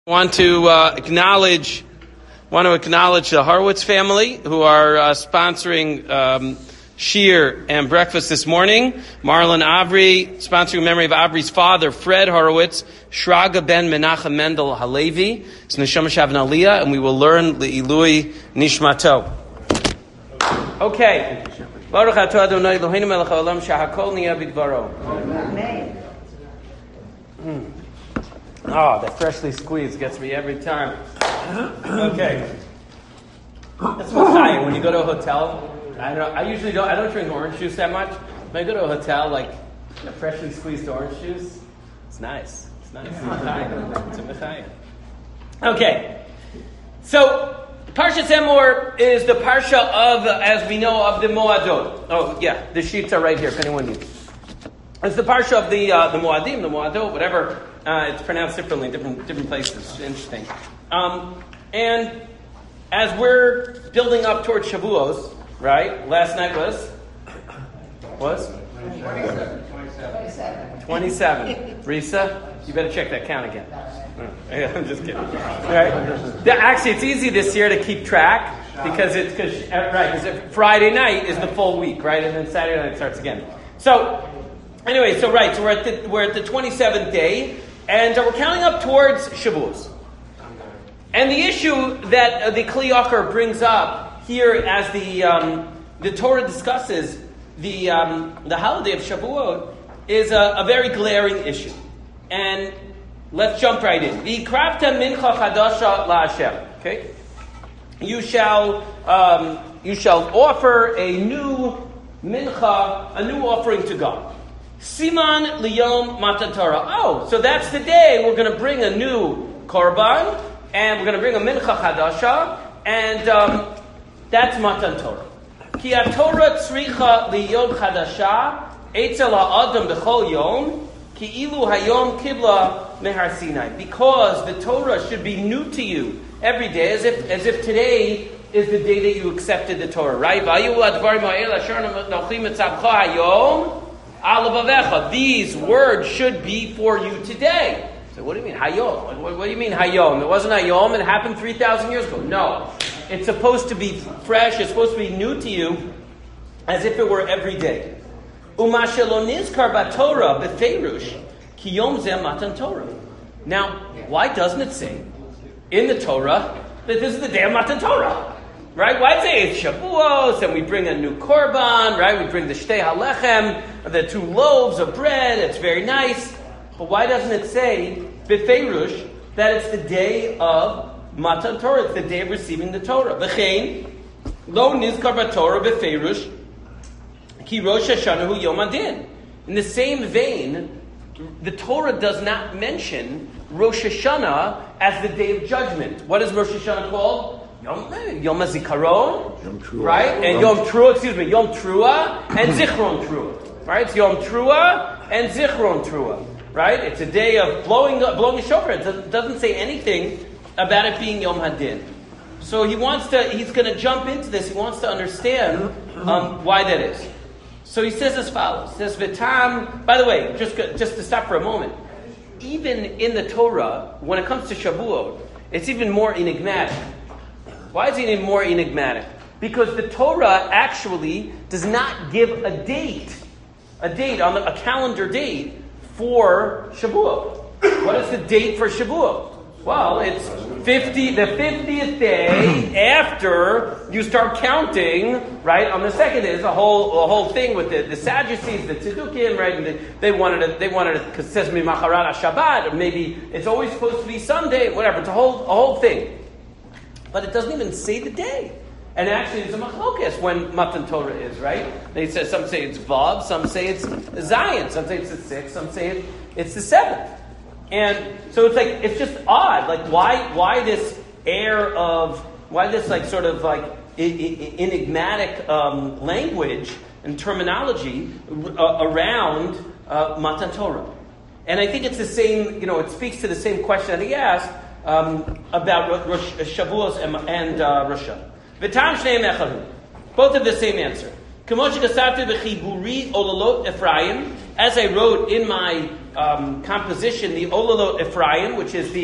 Want to acknowledge the Horowitz family who are sponsoring Shir and breakfast this morning. Marlon Avri, sponsoring in memory of Avri's father, Fred Horowitz, Shraga ben Menachem Mendel Halevi. It's Neshama Shavan Aliyah, and we will learn Le'ilui Nishmato. Okay. Baruch atah Adonai Eloheinu melech haolam shehakol niyeh bidvaro. Amen. Oh, that freshly squeezed gets me every time. Okay. That's what's high. When you go to a hotel, I don't drink orange juice that much. When I go to a hotel, like a freshly squeezed orange juice, it's nice. It's nice. It's a mechayim. Okay. So, Parshat Emor is the parsha of, as we know, of the Moadot. Oh, yeah, the sheets are right here, if anyone needs. It's the parsha of the Moadim, the Moadot, whatever. It's pronounced differently in different places. Interesting. And as we're building up towards Shavuos, right? Last night was 27. Risa, you better check that count again. I'm just kidding. Right? Actually, it's easy this year to keep track because Friday night is the full week, right? And then Saturday night starts again. So anyway, so we're at the 27th day. And we're counting up towards Shavuos. And the issue that the Kli Yakar brings up here as the Torah discusses the holiday of Shavuot is a very glaring issue. And let's jump right in. V'ikravta mincha chadasha la'Hashem. Okay? You shall offer a new mincha, a new offering to God. Siman liyom matan Torah. Oh, so that's the day we're going to bring a new korban, and we're going to bring a mincha chadasha, and that's matan Torah. Ki haTorah tzricha liyom chadasha, etzel ha'adam b'chol yom, ki ilu hayom kibla mehar Sinai. Because the Torah should be new to you every day, as if today is the day that you accepted the Torah, right? Vayu advarim ha'el asher nochlim etzavcha hayom. These words should be for you today. So what do you mean, Hayom? What do you mean, Hayom? It wasn't Hayom, it happened 3,000 years ago. No. It's supposed to be fresh, it's supposed to be new to you, as if it were every day. Uma shelo nizkar b'Torah b'feirush, ki yom zeh matan Torah. Now, why doesn't it say in the Torah that this is the day of matan Torah? Right? Why say it's Shavuos and we bring a new korban, right? We bring the shtei halechem, the 2 loaves of bread. It's very nice. But why doesn't it say, b'feirush, that it's the day of Matan Torah? It's the day of receiving the Torah. V'chein, lo nizkar b'Torah b'feirush, ki Rosh Hashanah hu Yom Adin. In the same vein, the Torah does not mention Rosh Hashanah as the day of judgment. What is Rosh Hashanah called? Yom HaZikaron, right? And Yom Trua, and Zichron Trua, right? It's Yom Trua and Zichron Trua, right? It's a day of blowing a shofar. It doesn't say anything about it being Yom Hadin. So he's going to jump into this. He wants to understand why that is. So he says as follows. He says, V'tam, by the way, just to stop for a moment, even in the Torah, when it comes to Shavuot, it's even more enigmatic. Why is it even more enigmatic? Because the Torah actually does not give a date on a calendar date for Shavuot. What is the date for Shavuot? Well, it's the 50th day after you start counting, right? On the second day, there's a whole thing with the Sadducees, the Tzedukim, right? And they wanted it because it says Mimacharat Shabbat, or maybe it's always supposed to be Sunday, whatever. It's a whole thing. But it doesn't even say the day. And actually, there's a machlokas when Matan Torah is, right? Some say it's Vav, some say it's Zion, some say it's the 6th, some say it's the 7th. And so it's just odd. Like, why this air of, enigmatic language and terminology around Matan Torah? And I think it's the same, it speaks to the same question that he asked, about Shavuos and Rosh Hashanah. V'tam shneim echadu. Both have the same answer. As I wrote in my composition, the Olalot Ephraim, which is the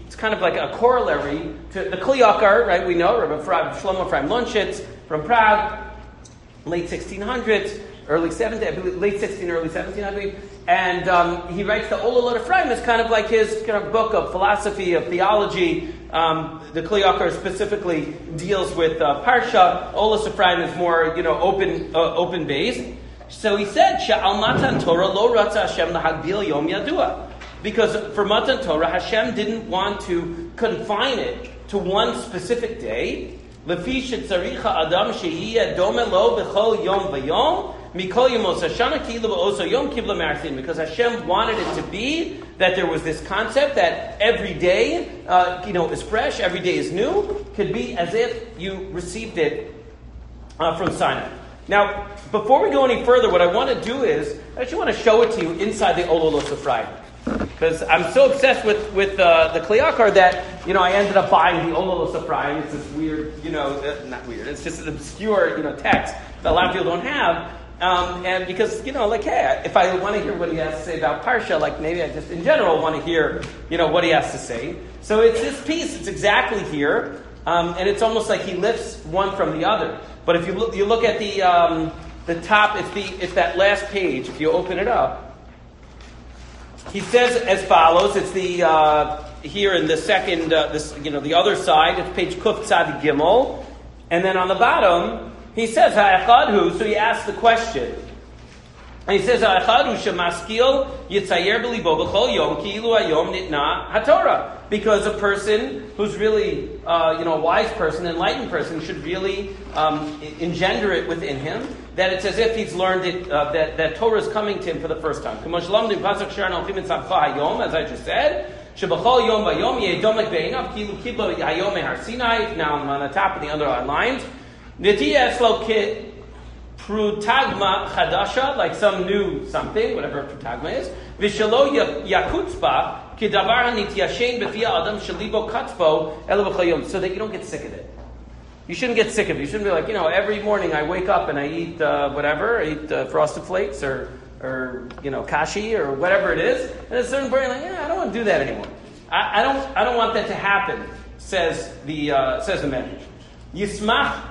it's kind of like a corollary to the Kli Yakar, right? We know Rabbi Shlomo Ephraim Lunchitz from Prague, late 1600s, early 1700s, late 16, early 1700s, and he writes the Ololot Ephraim as kind of like his kind of book of philosophy, of theology. The Kli Yakar specifically deals with Parsha. Olos Ephraim is more, open based. So he said, Sha'al Matan Torah lo ratza Hashem lahagbil yom yadua. Because for Matan Torah, Hashem didn't want to confine it to one specific day. Lefi shetzaricha adam sheyiyeh dome lo b'chol yom v'yom mikol yomos hashana kilu v'oso yom kibla ma'arsin. Because Hashem wanted it to be that there was this concept that every day, is fresh, every day is new, could be as if you received it from Sinai. Now, before we go any further, what I want to do is, I actually want to show it to you inside the Ololos Ephraim. Because I'm so obsessed with the Kli Yakar that, I ended up buying the Ololos Ephraim. It's this weird, not weird, it's just an obscure, text that a lot of people don't have. And because, hey, if I want to hear what he has to say about Parsha, maybe I just, in general, want to hear, what he has to say. So it's this piece, it's exactly here. And it's almost like he lifts one from the other. But if you look at the top, it's that last page. If you open it up, he says as follows. It's the here in the second, the other side. It's page Kuf Tzad Gimel, and then on the bottom he says Ha'echad. So he asks the question, and he says Ha'echad shemaskil yitzayer b'libo b'chol yom ki'ilu hayom nitna haTorah. Because a person who's really, a wise person, enlightened person, should really engender it within him, that it's as if he's learned it, that Torah is coming to him for the first time. As I just said, now I'm on the top of the underlined lines. Prutagma chadasha, like some new something, whatever prutagma is. Vishalo yakutzba kidavar hanityashen b'fia adam shalibo katzbo elu b'chayom, so that you don't get sick of it. You shouldn't get sick of it. You shouldn't be like, every morning I wake up and I eat I eat Frosted Flakes or kashi or whatever it is. And at a certain point, you're like, I don't want to do that anymore. I don't want that to happen. Says the Medrash. Yismach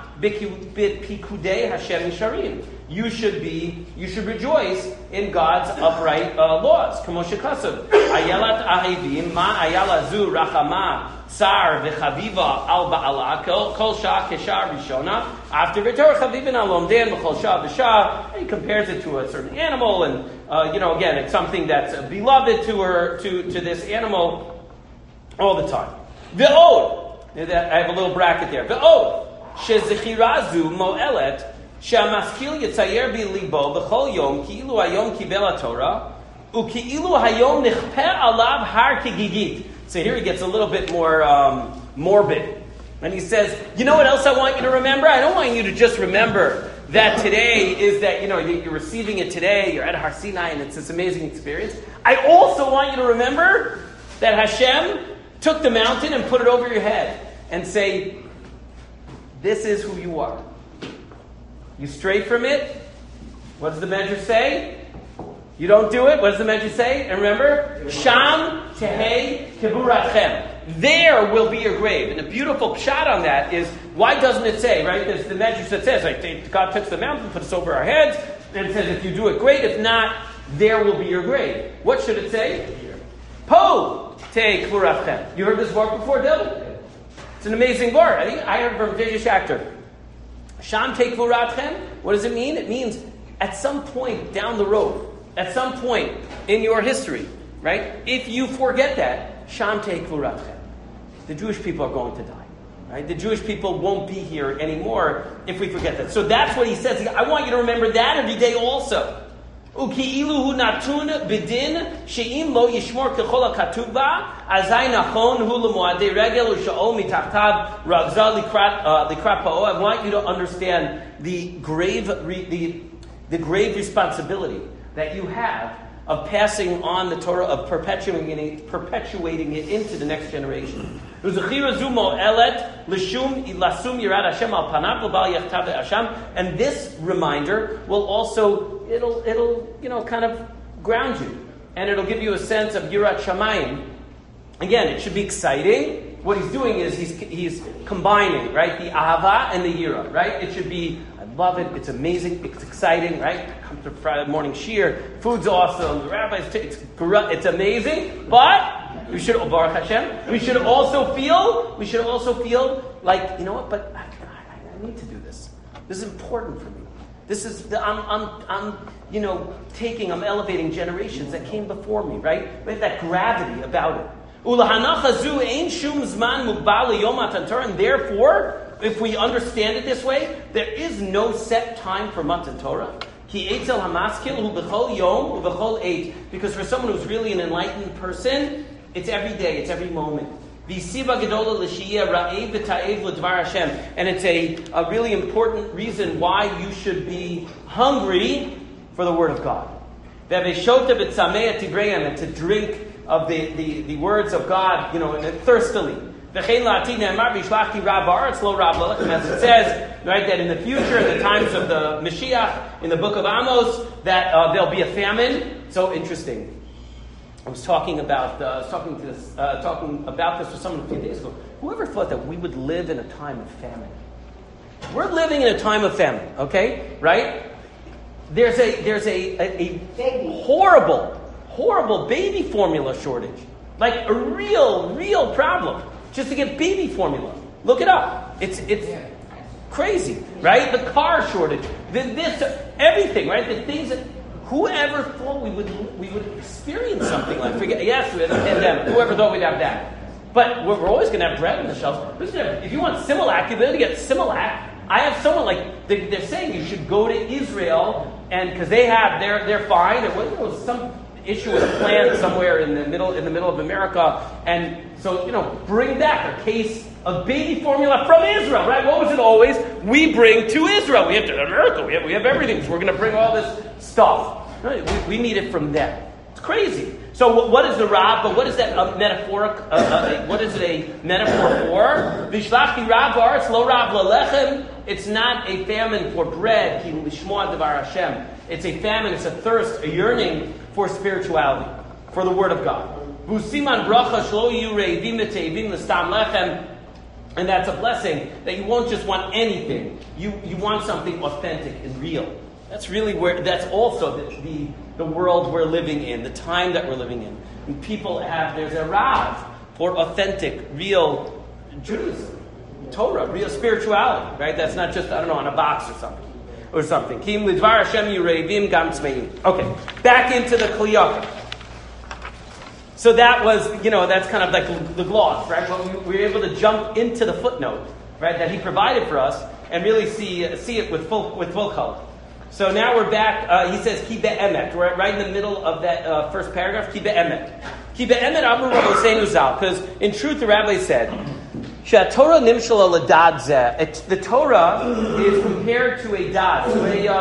b'pikudei Hashem yisharim. You should rejoice in God's upright laws. Kamo shekasav. Ayelat ahivim ma ayala zu rachama tsar v'chaviva al ba'ala kol shah keshar rishona after v'tor chavivin al omden v'chol shah v'shah. He compares it to a certain animal, and again, it's something that's beloved to this animal all the time. V'od. I have a little bracket there. V'od shezechirazu mo'elet. Shamaskil yitzayer bilibo b'chol yom ki'ilu hayom kibel haTorah uki'ilu hayom nichpeh alav har kigigit. So here he gets a little bit more morbid, and he says, what else I want you to remember? I don't want you to just remember that today is that you're receiving it today. You're at Har Sinai, and it's this amazing experience. I also want you to remember that Hashem took the mountain and put it over your head, and say, this is who you are. You stray from it. What does the Medrash say? You don't do it. What does the Medrash say? And remember, Sham tehei kiburatchem. There will be your grave. And the beautiful shot on that is, why doesn't it say, right? There's the Medrash that says, God took the mountain, put us over our heads, and it says, if you do it, great. If not, there will be your grave. What should it say? Po tehei kiburatchem. You heard this word before, Dylan? It's an amazing word. I think I heard from J.J. Schachter. Sham te kvuratchem. What does it mean? It means at some point down the road, at some point in your history, right? If you forget that, Sham te kvuratchem. The Jewish people are going to die, right? The Jewish people won't be here anymore if we forget that. So that's what he says. I want you to remember that every day also. Uki'ilu hu natun bidin she'im lo yishmor kechol ha'katuv ba azay nachon hu lemoadei regel u'sha'ol mitachtav ragza likrat pa'o. I want you to understand the grave responsibility that you have of passing on the Torah, of perpetuating it into the next generation. And this reminder will also, it'll kind of ground you, and it'll give you a sense of Yirat Shamayim, Again, it should be exciting. What he's doing is he's combining, right, the ahava and the yira, right? It should be, I love it, it's amazing, it's exciting, right? Come to Friday morning shir, food's awesome, the rabbis, it's amazing, but we should, Baruch Hashem, we should also feel like, you know what, but I need to do this. This is important for me. This is, I'm elevating generations that came before me, right? We have that gravity about it. And therefore, if we understand it this way, there is no set time for Matan Torah. Because for someone who's really an enlightened person, it's every day, it's every moment. And it's a really important reason why you should be hungry for the Word of God. And to drink of the words of God, and thirstily. As it says, right, that in the future, in the times of the Mashiach, in the book of Amos, that there'll be a famine. So interesting. I was talking about this with someone a few days ago. Whoever thought that we would live in a time of famine? We're living in a time of famine, okay? Right? There's a horrible baby formula shortage. Like a real problem. Just to get baby formula. Look it up. It's crazy, right? The car shortage. This, everything, right? The things that whoever thought we would experience something like, yes, we had a pandemic. Whoever thought we'd have that. But we're always going to have bread on the shelves. If you want Similac, you're going to get Similac. I have someone they're saying you should go to Israel, and because they're fine. There was some issue with a plant somewhere in the middle of America, and so bring back a case of baby formula from Israel, right? What was it always? We bring to Israel. We have to America. We have everything. So we're going to bring all this stuff. Right? We need it from them. It's crazy. So what is the Rav? But what is that metaphoric? What is it a metaphor for? Vishlachti Rav Baretz Lo Rav Lalechem. It's not a famine for bread. Ki lishmoa devar Hashem. It's a famine. It's a thirst, a yearning for spirituality, for the Word of God. Vusiman bracha shlo yu reivim etevim l'stam lechem. And that's a blessing that you won't just want anything. You want something authentic and real. That's really that's also the world we're living in, the time that we're living in. And there's a Rav for authentic, real Judaism, Torah, real spirituality, right? That's not just, on a box or something. Kim lidvar Hashem yurevim gam tzmeim. Okay, back into the Kli Yakar. So that was, that's kind of like the gloss, right? But we were able to jump into the footnote, right, that he provided for us and really see it with full color. So now we're back. He says, Ki be'emet. We're right in the middle of that first paragraph. Ki be'emet. Ki be'emet amru Rabbeinu Zal. Because in truth, the rabbi said, Torah nimshal l'dad zeh. The Torah is compared to a dad,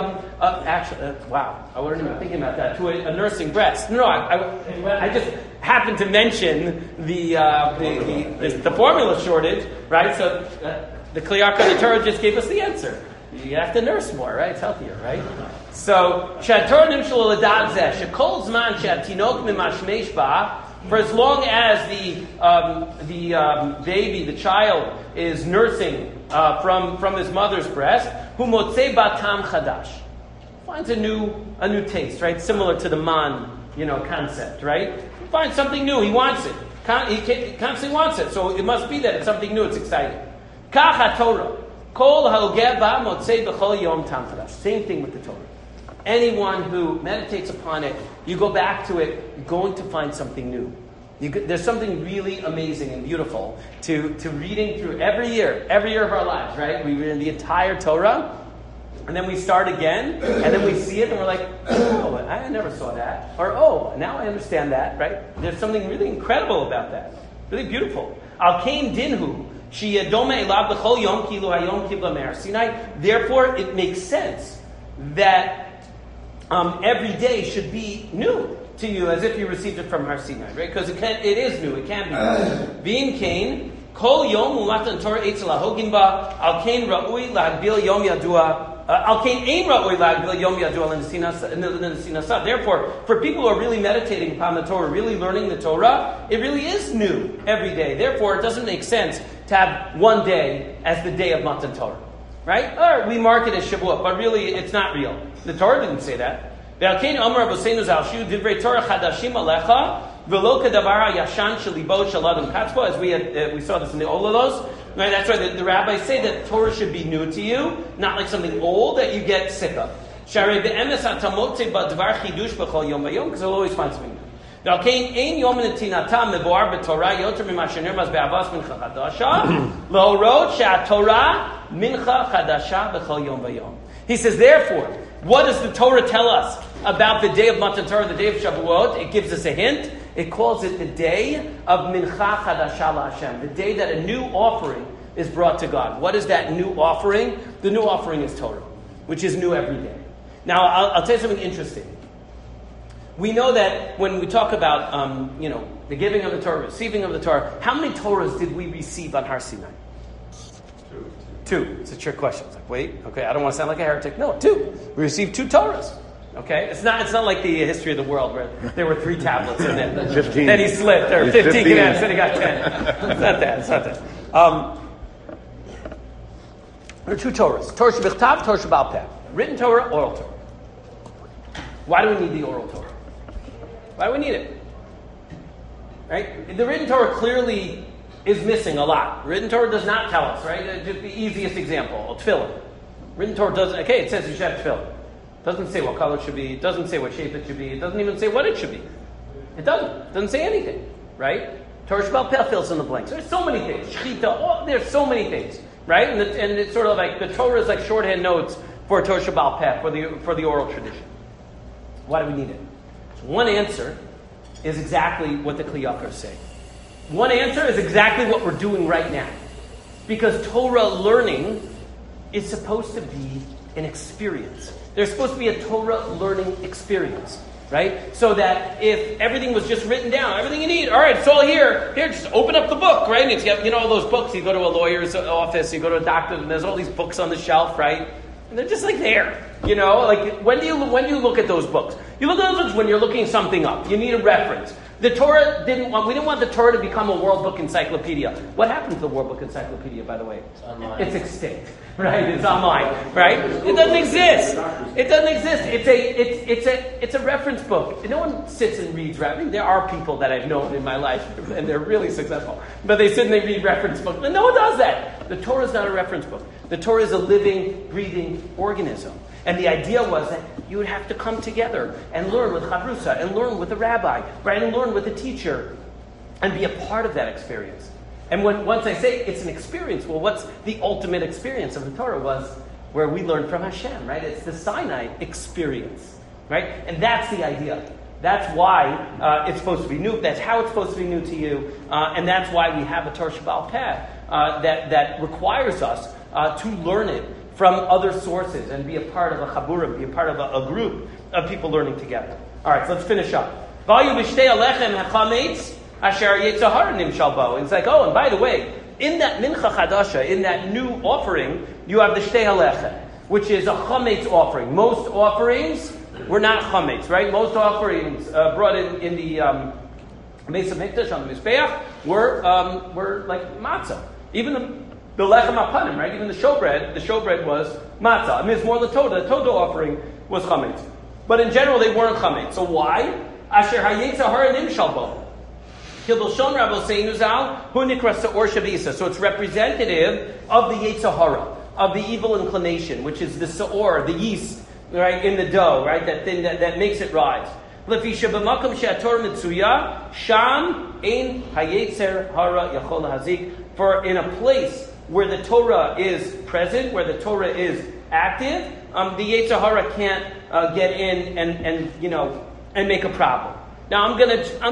wow, I wasn't even thinking about that. To a nursing breast. No, I just happened to mention the formula shortage, right? So the Kli Yakar, the Torah just gave us the answer. You have to nurse more, right? It's healthier, right? So, Torah nimshal l'dad zeh. Shekol zman she'atinok mimashmesh ba. For as long as the baby, the child, is nursing from his mother's breast, hu motzei batam chadash, finds a new taste, right? Similar to the man, concept, right? He finds something new. He wants it. He constantly wants it. So it must be that it's something new. It's exciting. Kach haTorah, kol ha'ogeh ba motzei b'chol yom tam chadash. Same thing with the Torah. Anyone who meditates upon it, you go back to it, you're going to find something new. There's something really amazing and beautiful to reading through every year of our lives, right? We read the entire Torah, and then we start again, and then we see it, and we're like, oh, I never saw that. Or, oh, now I understand that, right? There's something really incredible about that. Really beautiful. Al kain dinhu, sheyadoma elav b'chol yom kilu hayom kibla me'ar Sinai. Therefore, it makes sense that every day should be new to you, as if you received it from Har Sinai, right? Because it is new. It can be. V'im kain kol yom umatan Torah eitz lahogin ba al kain ra'ui lahagbil yom yadua Therefore, for people who are really meditating upon the Torah, really learning the Torah, it really is new every day. Therefore, it doesn't make sense to have one day as the day of Matan Torah. Right? Or we mark it as Shavuot, but really it's not real. The Torah didn't say that. As we saw this in the Olalos. Right? That's right. The rabbis say that Torah should be new to you, not like something old that you get sick of. Because you'll always find something new. He says, therefore, what does the Torah tell us about the day of Matan Torah, the day of Shavuot? It gives us a hint. It calls it the day of Mincha Chadasha LaHashem, the day that a new offering is brought to God. What is that new offering? The new offering is Torah, which is new every day. Now, I'll tell you something interesting. We know that when we talk about, the giving of the Torah, receiving of the Torah, how many Torahs did we receive on Har Sinai? Two. It's a trick question. It's like, wait, okay, I don't want to sound like a heretic. No, 2. We received 2 Torahs. Okay, it's not like the history of the world where there were 3 tablets and then 15. Then he slipped, or 15 commandments, then he got 10. It's not that. There are 2 Torahs: Torah Shebichtav, Torah Sheba'al Peh. Written Torah, oral Torah. Why do we need the oral Torah? Why do we need it? Right? The written Torah clearly is missing a lot. Written Torah does not tell us. Right? Just the easiest example: tefillin. Written Torah doesn't. Okay, it says you should have tefillin. Doesn't say what color it should be. It doesn't say what shape it should be. It doesn't even say what it should be. It doesn't. It doesn't say anything. Right? Torah Sheba'al Peh fills in the blanks. There's so many things. Shechita. There's so many things. Right? And it's sort of like the Torah is like shorthand notes for Torah Sheba'al Peh, for the oral tradition. Why do we need it? So one answer is exactly what the Kli Yakar say. One answer is exactly what we're doing right now. Because Torah learning is supposed to be an experience. There's supposed to be a Torah learning experience, right? So that if everything was just written down, everything you need, all right, it's all here. Here, just open up the book, right? And it's got, all those books. You go to a lawyer's office, you go to a doctor, and there's all these books on the shelf, right? And they're just like there, Like when do you look at those books? You look at those books when you're looking something up. You need a reference. The Torah we didn't want the Torah to become a World Book Encyclopedia. What happened to the World Book Encyclopedia, by the way? It's online. It's extinct, right? It's online, right? It doesn't exist. It doesn't exist. It's a reference book. No one sits and reads. There are people that I've known in my life, and they're really successful. But they sit and they read reference books. And no one does that. The Torah is not a reference book. The Torah is a living, breathing organism. And the idea was that you would have to come together and learn with Chavrusa, and learn with the rabbi, right? And learn with the teacher, and be a part of that experience. And once I say it's an experience, well, what's the ultimate experience of the Torah was where we learn from Hashem, right? It's the Sinai experience, right? And that's the idea. That's why it's supposed to be new. That's how it's supposed to be new to you. And that's why we have a Torah Sheba'al Peh that requires us to learn it from other sources and be a part of a chabura, be a part of a group of people learning together. All right, so let's finish up. It's like, and by the way, in that mincha chadasha, in that new offering, you have the shtei halechem, which is a chametz offering. Most offerings were not chametz, right? Most offerings brought in the Beis Hamikdash on the Mizbeach were like matzah. Even the lechem apanim, right? Even the showbread was matzah. I mean, it's more the Todah. The Todah offering was chametz. But in general, they weren't chametz. So why? Asher hayetza hara nimshal bo. Kilbel Rabbi Seinu Zal, hu nikra seor shavisa. So it's representative of the yetzer hara, of the evil inclination, which is the seor, the yeast, right, in the dough, right? That thing that makes it rise. Lefisha b'makom she'ator mitzuya, sham ein hayetzer hara yachol hazik. For in a place where the Torah is present, where the Torah is active, the yetzer hara can't get in and make a problem. Now I'm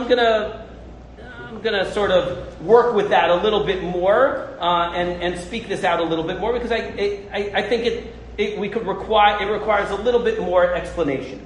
gonna sort of work with that a little bit more and speak this out a little bit more, because I think it requires a little bit more explanation.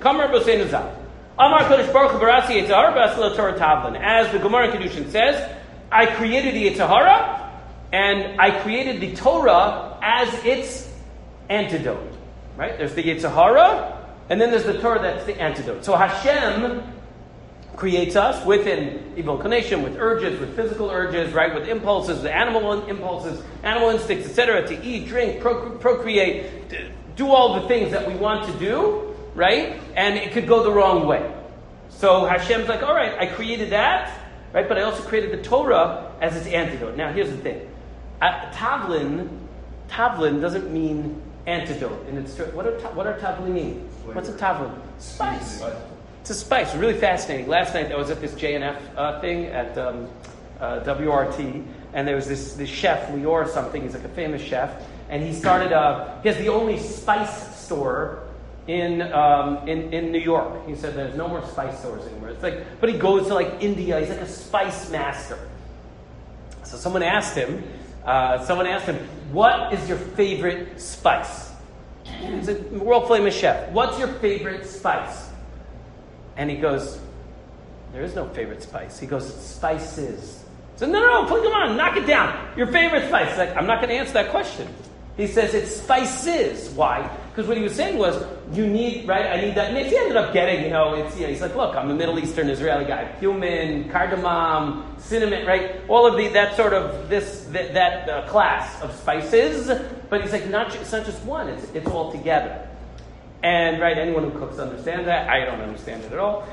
As the Gemara in Kedushin says, I created the yetzer hara, and I created the Torah as its antidote. right? There's the Yetzer Hara, and then there's the Torah that's the antidote. So Hashem creates us with an evil inclination, with urges, with physical urges, right? With impulses, with animal impulses, animal instincts, etc. To eat, drink, procreate, do all the things that we want to do, right? And it could go the wrong way. So Hashem's like, all right, I created that, right? But I also created the Torah as its antidote. Now, here's the thing. Tavlin doesn't mean antidote. And it's what are tavlin mean? What's a tavlin? Spice. It's a spice. Really fascinating. Last night I was at this JNF thing at WRT, and there was this chef, Lior something. He's like a famous chef, and he started. He has the only spice store in New York. He said there's no more spice stores anymore. It's like, but he goes to like India. He's like a spice master. So someone asked him, what is your favorite spice? He's a world famous chef. What's your favorite spice? And he goes, there is no favorite spice. He goes, it's spices. So no, come on, knock it down. Your favorite spice. He's like, I'm not going to answer that question. He says it's spices. Why? Because what he was saying was, you need, right? I need that. And he ended up getting, he's like, look, I'm a Middle Eastern Israeli guy. Cumin, cardamom, cinnamon, right? All of that sort of that class of spices. But he's like, it's not just one. It's all together. And right, anyone who cooks understands that. I don't understand it at all.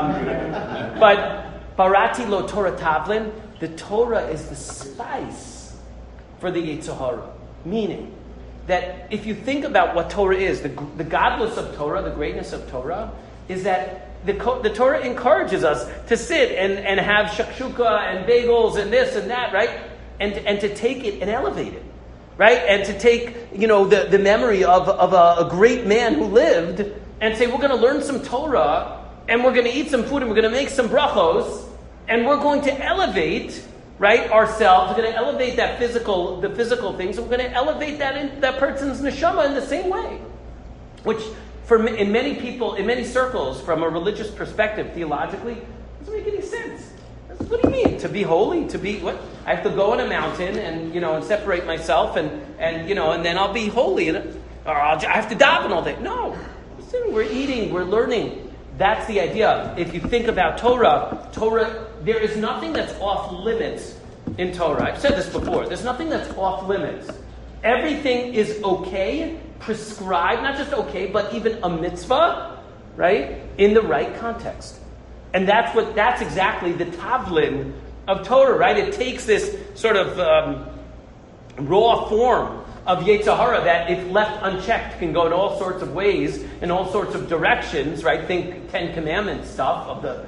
But barati lo Torah tavlin, the Torah is the spice for the Yetzer Hara. Meaning that if you think about what Torah is, the godless of Torah, the greatness of Torah, is that the Torah encourages us to sit and have shakshuka and bagels and this and that, right? And to take it and elevate it. Right? And to take, the memory of a great man who lived and say, we're going to learn some Torah and we're going to eat some food and we're going to make some brachos and we're going to elevate, right, ourselves. We're going to elevate the physical things. And we're going to elevate that person's neshama in the same way. Which, in many people, in many circles, from a religious perspective, theologically, doesn't make any sense. What do you mean? To be holy? To be what? I have to go on a mountain and separate myself and then I'll be holy, or I have to daven all day. No, listen, we're eating, we're learning. That's the idea. If you think about Torah, there is nothing that's off limits in Torah. I've said this before. There's nothing that's off limits. Everything is okay, prescribed, not just okay, but even a mitzvah, right? In the right context. And that's exactly the tavlin of Torah, right? It takes this sort of raw form of Yetzer Hara that, if left unchecked, can go in all sorts of ways, in all sorts of directions, right? Think Ten Commandments stuff of the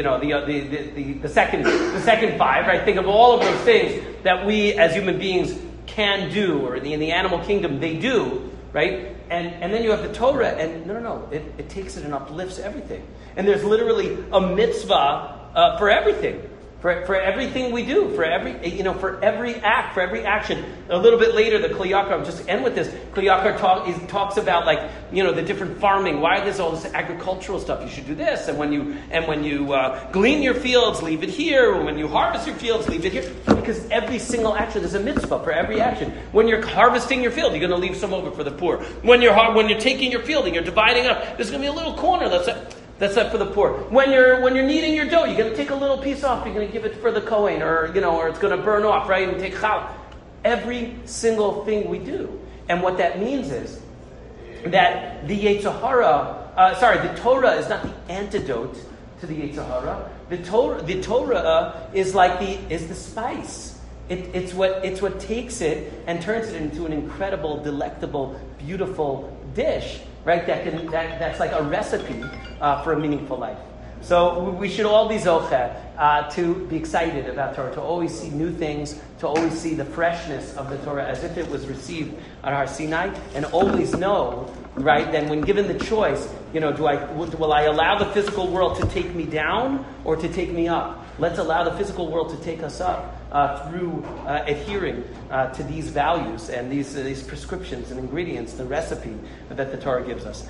second five, right? Think of all of those things that we as human beings can do, or in the animal kingdom they do, right? And then you have the Torah, and no, it takes it and uplifts everything. And there's literally a mitzvah for everything. For everything we do, for every act, for every action. A little bit later, the Kli Yakar, I'll just end with this. Kli Yakar talks about the different farming. Why there's all this agricultural stuff? You should do this, and when you glean your fields, leave it here. When you harvest your fields, leave it here. Because every single action, there's a mitzvah for every action. When you're harvesting your field, you're going to leave some over for the poor. When you're taking your field and you're dividing up, there's going to be a little corner that's up for the poor. When you're kneading your dough, you're going to take a little piece off. You're going to give it for the Kohen, or it's going to burn off, right? And take challah. Every single thing we do, and what that means is that the Yetzer Hara, the Torah is not the antidote to the Yetzer Hara. The Torah is the spice. It's what takes it and turns it into an incredible, delectable, beautiful dish. Right, that's like a recipe for a meaningful life. So we should all be zocheh to be excited about Torah, to always see new things, to always see the freshness of the Torah as if it was received on Har Sinai, and always know, right, then when given the choice, will I allow the physical world to take me down or to take me up? Let's allow the physical world to take us up through adhering to these values and these prescriptions and ingredients, the recipe that the Torah gives us.